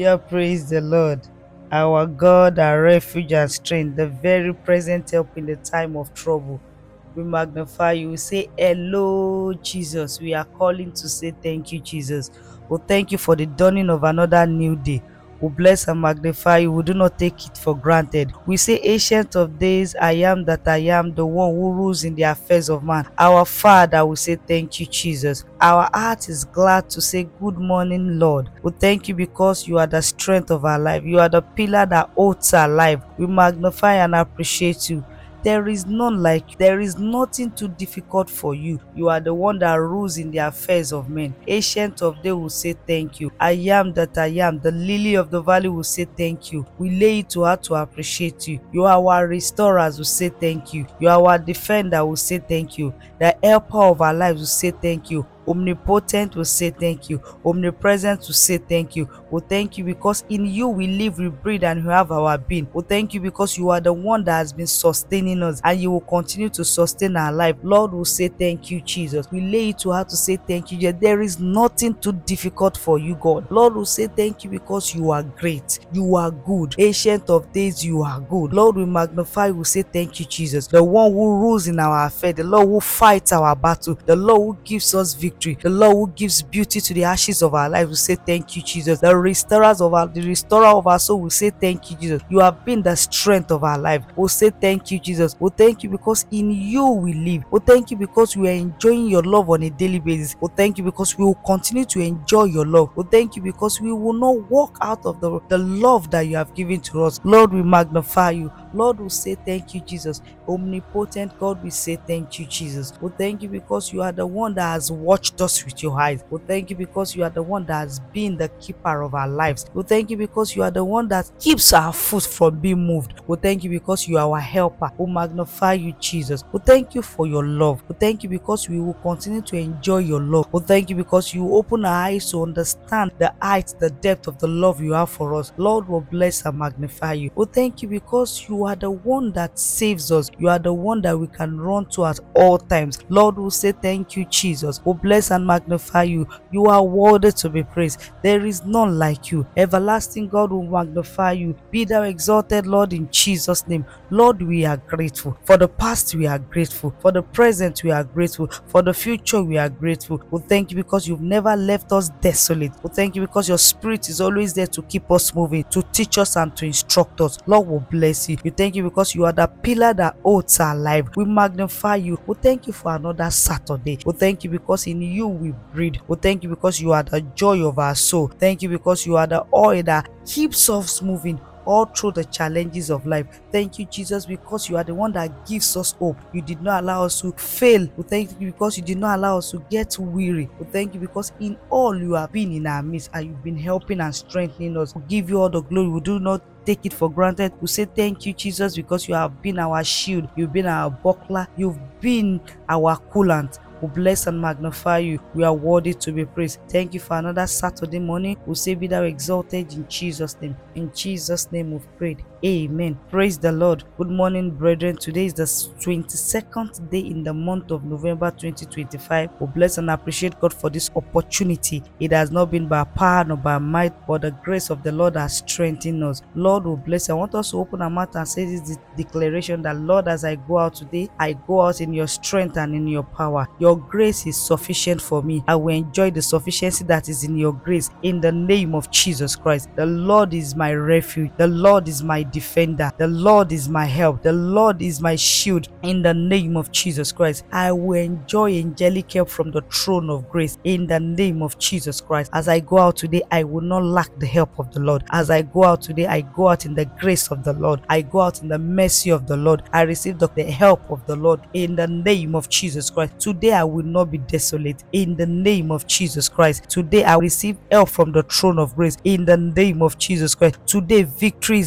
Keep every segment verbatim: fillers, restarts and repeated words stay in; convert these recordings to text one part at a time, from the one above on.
Hallelujah, praise the Lord. Our God, our refuge and strength, the very present help in the time of trouble. We magnify you. We say, hello, Jesus. We are calling to say thank you, Jesus. Well, thank you for the dawning of another new day. We bless and magnify you. We do not take it for granted. We say, Ancient of Days, I am that I am, the one who rules in the affairs of man. Our Father, we say, thank you, Jesus. Our heart is glad to say, Good morning, Lord. We thank you because you are the strength of our life. You are the pillar that holds our life. We magnify and appreciate you. There is none like you. There is nothing too difficult for you. You are the one that rules in the affairs of men. Ancient of Days will say thank you. I am that I am. The lily of the valley will say thank you. We lay it to her to appreciate you. You are our restorers will say thank you. You are our defender will say thank you. The helper of our lives will say thank you. Omnipotent will say thank you. Omnipresent will say thank you. We thank you because in you we live, we breathe, and we have our being. We thank you because you are the one that has been sustaining us and you will continue to sustain our life. Lord, will say thank you, Jesus. We lay it to her to say thank you. There is nothing too difficult for you, God. Lord, will say thank you because you are great. You are good. Ancient of Days, you are good. Lord, we magnify, we say thank you, Jesus. The one who rules in our affair, the Lord who fights our battle, the Lord who gives us victory, the Lord who gives beauty to the ashes of our life. We say thank you, Jesus. The restorers of our, the restorer of our soul, we say thank you, Jesus. You have been the strength of our life. We say thank you, Jesus. We thank you because in you we live. We thank you because we are enjoying your love on a daily basis. We thank you because we will continue to enjoy your love. We thank you because we will not walk out of the, the love that you have given to us. Lord, we magnify you. Lord, we say thank you, Jesus. Omnipotent God, we say thank you, Jesus. We thank you because you are the one that has watched us with your eyes. We thank you because you are the one that has been the keeper of our lives. We thank you because you are the one that keeps our foot from being moved. We thank you because you are our helper. We magnify you, Jesus. We thank you for your love. We thank you because we will continue to enjoy your love. We thank you because you open our eyes to understand the height, the depth of the love you have for us. Lord, will bless and magnify you. We thank you because you are the one that saves us. You are the one that we can run to at all times. Lord, we say thank you, Jesus. We bless and magnify you. You are worthy to be praised. There is none like you. Everlasting God will magnify you. Be thou exalted, Lord, in Jesus' name. Lord, we are grateful. For the past, we are grateful. For the present, we are grateful. For the future, we are grateful. We thank you because you've never left us desolate. We thank you because your spirit is always there to keep us moving, to teach us and to instruct us. Lord, will bless you. We thank you because you are the pillar that holds our life. We magnify you. We thank you for another Saturday. We thank you because in you we breathe. We thank you because you are the joy of our soul. Thank you because you are the oil that keeps us moving all through the challenges of life. Thank you, Jesus, because you are the one that gives us hope. You did not allow us to fail. We thank you because you did not allow us to get weary. We thank you because in all you have been in our midst and you've been helping and strengthening us. We give you all the glory. We do not take it for granted. We say thank you, Jesus, because you have been our shield. You've been our buckler. You've been our coolant. We bless and magnify you. We are worthy to be praised. Thank you for another Saturday morning. We say be thou exalted in Jesus' name. In Jesus' name we've prayed. Amen. Praise the Lord. Good morning, brethren. Today is the twenty-second day in the month of November twenty twenty-five. We bless and appreciate God for this opportunity. It has not been by power nor by might, but the grace of the Lord has strengthened us. Lord will bless. I want us to open our mouth and say this declaration that, Lord, as I go out today, I go out in your strength and in your power. Your grace is sufficient for me. I will enjoy the sufficiency that is in your grace in the name of Jesus Christ. The Lord is my refuge. The Lord is my defender. The Lord is my help. The Lord is my shield in the name of Jesus Christ. I will enjoy angelic help from the throne of grace in the name of Jesus Christ. As I go out today, I will not lack the help of the Lord. As I go out today, I go out in the grace of the Lord. I go out in the mercy of the Lord. I receive the, the help of the Lord in the name of Jesus Christ. Today I will not be desolate in the name of Jesus Christ. Today I will receive help from the throne of grace in the name of Jesus Christ. Today victory is my portion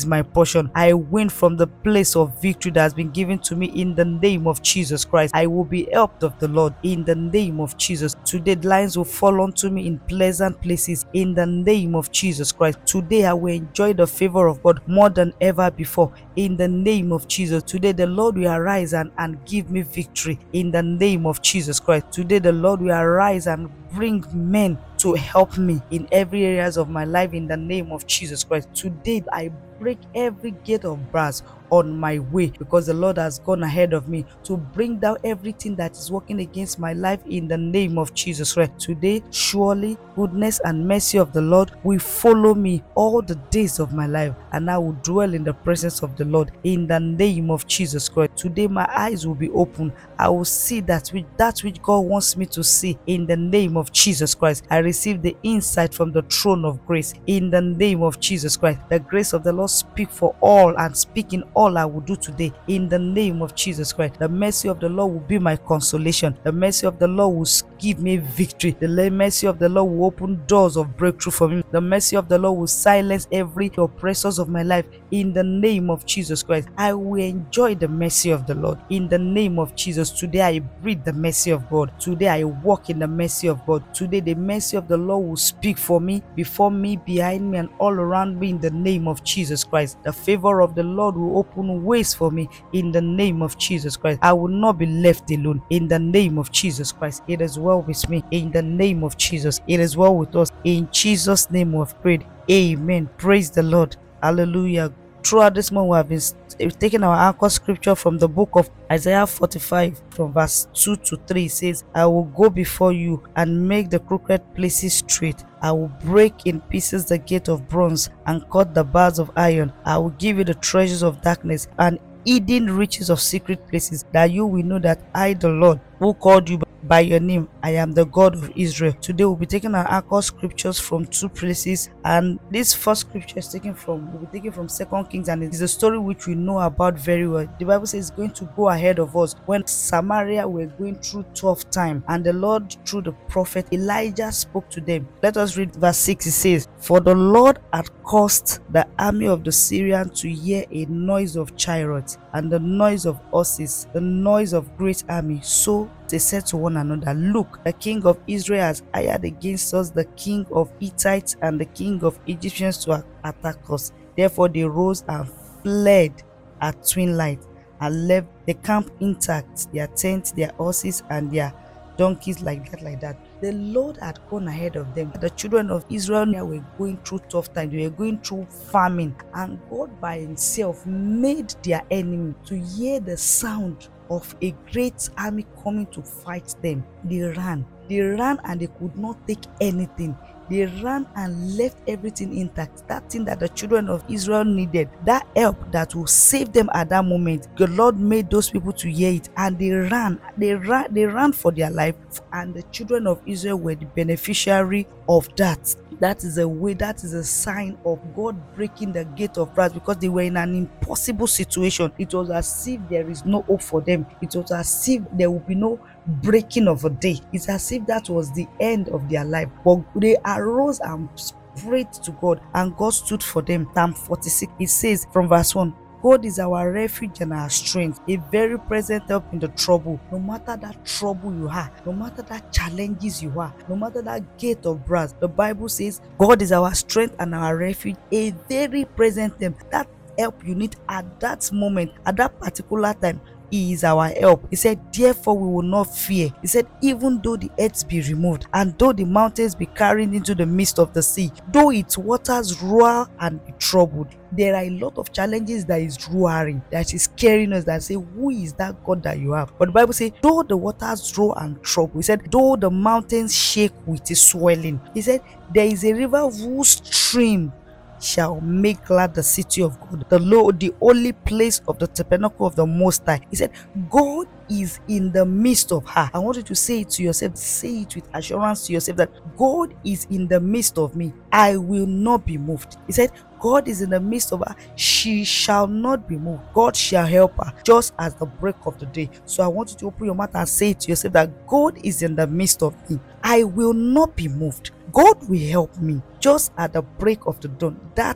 portion. I win from the place of victory that has been given to me in the name of Jesus Christ. I will be helped of the Lord in the name of Jesus. Today, lines will fall onto me in pleasant places in the name of Jesus Christ. Today, I will enjoy the favor of God more than ever before in the name of Jesus. Today, the Lord will arise and, and give me victory in the name of Jesus Christ. Today, the Lord will arise and bring men to help me in every areas of my life in the name of Jesus Christ. Today, I break every gate of brass on my way because the Lord has gone ahead of me to bring down everything that is working against my life in the name of Jesus Christ. Today, surely goodness and mercy of the Lord will follow me all the days of my life, and I will dwell in the presence of the Lord in the name of Jesus Christ. Today, my eyes will be open. I will see that which that which God wants me to see in the name of Jesus Christ. I receive the insight from the throne of grace in the name of Jesus Christ. The grace of the Lord speak for all and speak in all I will do today in the name of Jesus Christ. The mercy of the Lord will be my consolation. The mercy of the Lord will give me victory. The mercy of the Lord will open doors of breakthrough for me. The mercy of the Lord will silence every oppressors of my life in the name of Jesus Christ. I will enjoy the mercy of the Lord in the name of Jesus. Today I breathe the mercy of God. Today I walk in the mercy of God. Today the mercy of the Lord will speak for me, before me, behind me, and all around me in the name of Jesus Christ. The favor of the Lord will open ways for me in the name of Jesus Christ. I will not be left alone in the name of Jesus Christ. It is well with me in the name of Jesus. It is well with us. In Jesus' name we have prayed. Amen. Praise the Lord. Hallelujah. Throughout this month, we have been taking our anchor scripture from the book of Isaiah forty-five, from verse two to three. It says, I will go before you and make the crooked places straight. I will break in pieces the gate of bronze and cut the bars of iron. I will give you the treasures of darkness and hidden riches of secret places, that you will know that I, the Lord, who called you by your name, I am the God of Israel. Today we'll be taking our anchor scriptures from two places, and this first scripture is taken from we'll be taking from Second Kings, and it is a story which we know about very well. The Bible says it's going to go ahead of us when Samaria were going through tough time, and the Lord through the prophet Elijah spoke to them. Let us read verse six. It says, for the Lord had caused the army of the Syrians to hear a noise of chariots and the noise of horses, the noise of great army. So they said to one another, look, the king of Israel has hired against us the king of Hittites and the king of Egyptians to attack us. Therefore they rose and fled at twilight and left the camp intact, their tents, their horses, and their donkeys, like that, like that. The Lord had gone ahead of them. The children of Israel were going through tough times. They were going through famine, and God by himself made their enemy to hear the sound of a great army coming to fight them. They ran. They ran and they could not take anything. They ran and left everything intact. That thing that the children of Israel needed, that help that will save them at that moment, the Lord made those people to hear it, and they ran. They ran. They ran for their life, and the children of Israel were the beneficiary of that. That is a way. That is a sign of God breaking the gate of brass, because they were in an impossible situation. It was as if there is no hope for them. It was as if there will be no breaking of a day. It's as if that was the end of their life. But they arose and prayed to God, and God stood for them. Psalm forty-six, it says from verse one, God is our refuge and our strength, a very present help in the trouble. No matter that trouble you have, no matter that challenges you have, no matter that gate of brass, the Bible says God is our strength and our refuge, a very present help. That help you need at that moment, at that particular time, He is our help. He said, therefore we will not fear. He said, even though the earth be removed, and though the mountains be carried into the midst of the sea, though its waters roar and be troubled. There are a lot of challenges that is roaring, that is scaring us, that say, who is that God that you have? But the Bible says, though the waters roar and trouble, he said, though the mountains shake with its swelling, he said, there is a river whose stream shall make glad the city of God, the Lord, the holy place of the tabernacle of the Most High. He said, God is in the midst of her. I want you to say it to yourself, say it with assurance to yourself, that God is in the midst of me. I will not be moved. He said, God is in the midst of her. She shall not be moved. God shall help her just as the break of the day. So I want you to open your mouth and say it to yourself, that God is in the midst of me. I will not be moved. God will help me just at the break of the dawn. That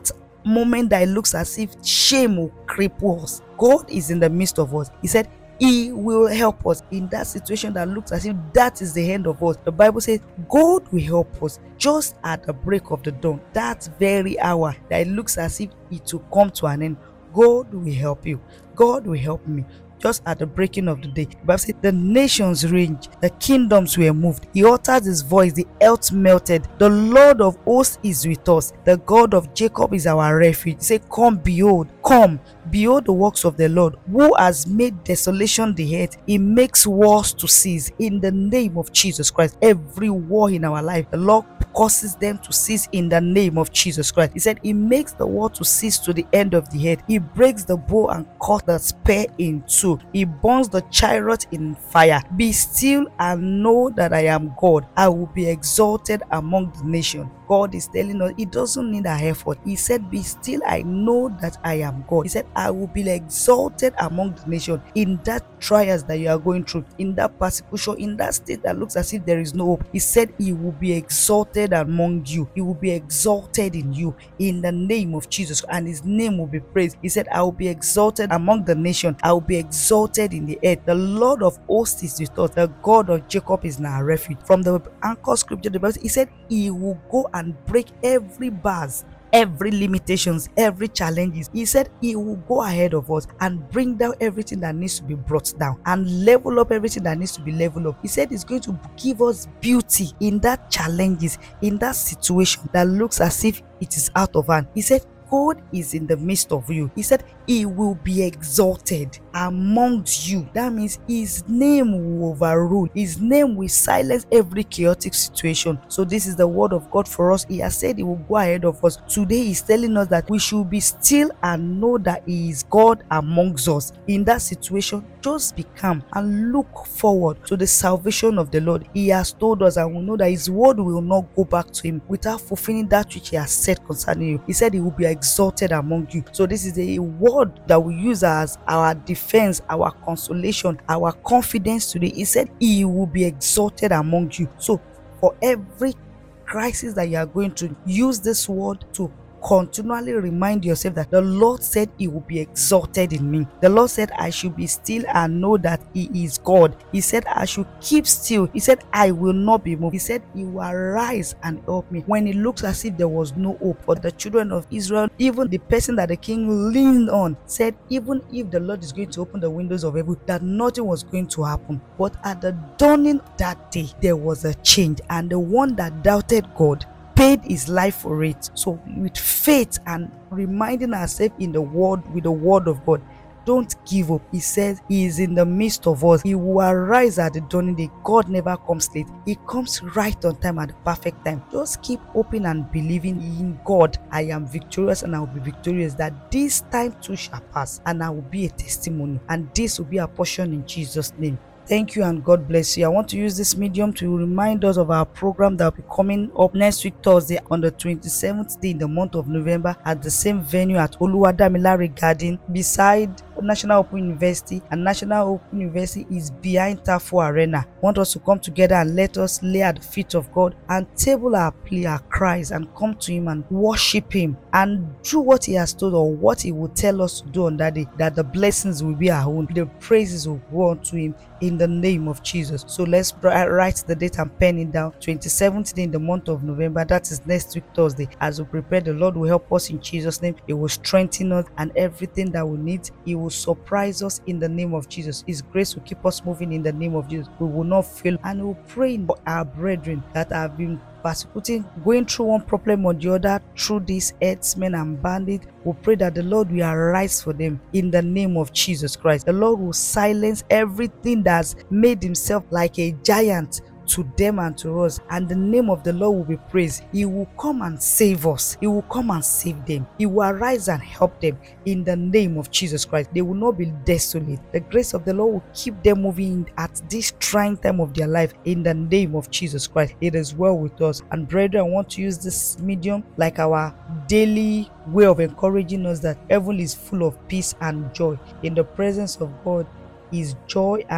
moment that it looks as if shame will cripple us, God is in the midst of us. He said He will help us in that situation that looks as if that is the end of us. The Bible says God will help us just at the break of the dawn. That very hour that it looks as if it will come to an end, God will help you. God will help me. Just at the breaking of the day, the Bible says the nations raged, the kingdoms were moved. He uttered his voice, the earth melted. The Lord of hosts is with us. The God of Jacob is our refuge. He said, come, behold, come, behold the works of the Lord, who has made desolation the earth. He makes wars to cease. In the name of Jesus Christ, every war in our life, the Lord causes them to cease in the name of Jesus Christ. He said he makes the war to cease to the end of the earth. He breaks the bow and cuts the spear in two. He burns the chariot in fire. Be still and know that I am God. I will be exalted among the nations. God is telling us He doesn't need our effort. He said, be still, I know that I am God. He said, I will be exalted among the nations. In that trials that you are going through, in that persecution, in that state that looks as if there is no hope, He said He will be exalted among you. He will be exalted in you in the name of Jesus, and His name will be praised. He said, I will be exalted among the nations. I will be exalted in the earth. The Lord of hosts is with us. The God of Jacob is our refuge. From the anchor scripture, the Bible, He said He will go and break every bars, every limitations, every challenges. He said He will go ahead of us and bring down everything that needs to be brought down and level up everything that needs to be leveled up. He said He's going to give us beauty in that challenges, in that situation that looks as if it is out of hand. He said God is in the midst of you. He said He will be exalted amongst you. That means His name will overrule. His name will silence every chaotic situation. So this is the word of God for us. He has said He will go ahead of us. Today He's telling us that we should be still and know that He is God amongst us. In that situation, just be calm and look forward to the salvation of the Lord. He has told us, and we know that His word will not go back to Him without fulfilling that which He has said concerning you. He said He will be exalted among you. So this is a word that we use as our defense, our consolation, our confidence today. He said He will be exalted among you. So for every crisis that you are going to, use this word to continually remind yourself that the Lord said He will be exalted in me. The Lord said I should be still and know that He is God. He said I should keep still. He said I will not be moved. He said He will arise and help me when it looks as if there was no hope for the children of Israel. Even the person that the king leaned on said, even if the Lord is going to open the windows of heaven, that nothing was going to happen. But at the dawning that day, there was a change, and the one that doubted God paid his life for it. So with faith and reminding ourselves in the word, with the word of God, don't give up. He says He is in the midst of us. He will arise at the dawning day. God never comes late. He comes right on time at the perfect time. Just keep hoping and believing in God. I am victorious and I will be victorious, that this time too shall pass and I will be a testimony, and this will be a portion in Jesus' name. Thank you and God bless you. I want to use this medium to remind us of our program that will be coming up next week, Thursday, on the twenty-seventh day in the month of November, at the same venue at Oluwadamilare Garden beside National Open University. And National Open University is behind Tafo Arena. I want us to come together and let us lay at the feet of God and table our plea, our cries, and come to Him and worship Him and do what He has told, or what He will tell us to do on that day, that the blessings will be our own, the praises will go unto Him in the name of Jesus. So let's write the date and pen it down. twenty-seventh day in the month of November, that is next week Thursday. As we prepare, the Lord will help us in Jesus' name. He will strengthen us, and everything that we need, He will surprise us in the name of Jesus. His grace will keep us moving in the name of Jesus. We will not fail, and we will pray for our brethren that have been persecuting, going through one problem or the other through these herdsmen and bandits. We pray that the Lord will arise for them in the name of Jesus Christ. The Lord will silence everything that's made himself like a giant to them and to us, and the name of the Lord will be praised. He will come and save us. He will come and save them. He will arise and help them in the name of Jesus Christ. They will not be desolate. The grace of the Lord will keep them moving at this trying time of their life in the name of Jesus Christ. It is well with us. And brethren, I want to use this medium like our daily way of encouraging us that heaven is full of peace and joy. In the presence of God is joy, and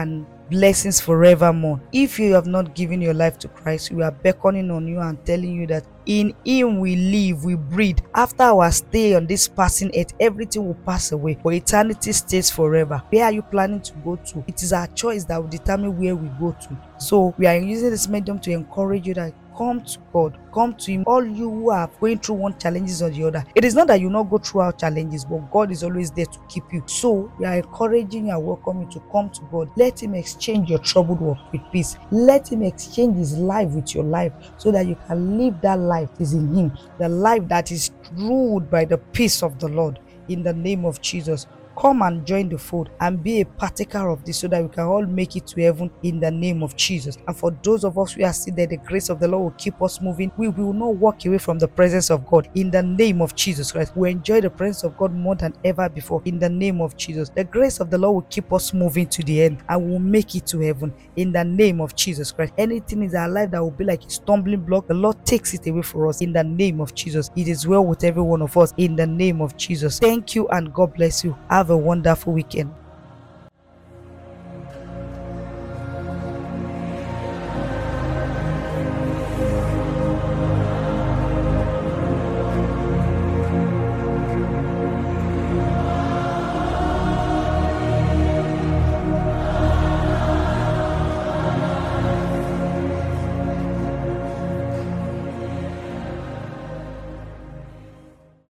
blessings forevermore. If you have not given your life to Christ, we are beckoning on you and telling you that in him we live, we breathe. After our stay on this passing earth, everything will pass away, but eternity stays forever. Where are you planning to go to? It is our choice that will determine where we go to. So we are using this medium to encourage you that come to God, come to him. All you who are going through one challenges or the other, it is not that you not go through our challenges, but God is always there to keep you. So we are encouraging you and welcoming you to come to God. Let him exchange your troubled work with peace. Let him exchange his life with your life, so that you can live that life that is in him, the life that is ruled by the peace of the Lord. In the name of Jesus, come and join the fold and be a partaker of this, so that we can all make it to heaven in the name of Jesus. And for those of us who are still there, the grace of the Lord will keep us moving. We will not walk away from the presence of God in the name of Jesus Christ. We enjoy the presence of God more than ever before in the name of Jesus. The grace of the Lord will keep us moving to the end, and we will make it to heaven in the name of Jesus Christ. Anything in our life that will be like a stumbling block, the Lord takes it away for us in the name of Jesus. It is well with every one of us in the name of Jesus. Thank you and God bless you. Have a wonderful weekend.